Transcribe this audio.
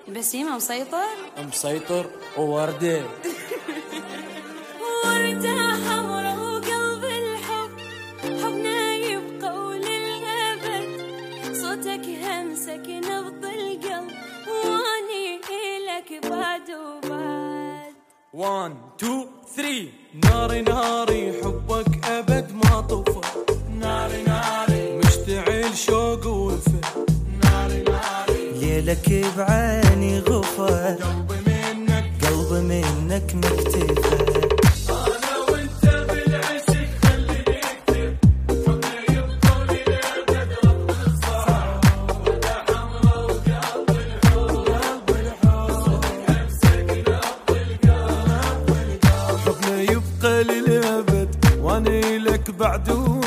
بسيمة مسيطر؟ مسيطر ووردة وردة حمرا وقلب الحب، حبنا يبقى وللأبد، صوتك همسك نبض القلب، واني إلك بعد وبعد. 1 2 3 ناري ناري حبك أبد ما طفى، ناري ناري مشتعل شوق ووفا، ناري ناري ليلك بعيني غفى، قلبي منك مكتفى. أنا وأنت بالعشق خلي نكتب، حبنا يبقى وللأبد رب الصعب، وردة حمرا وقلب الحب، صوتك همسك نبض القلب، حبنا يبقى للأبد وأنا لك بعد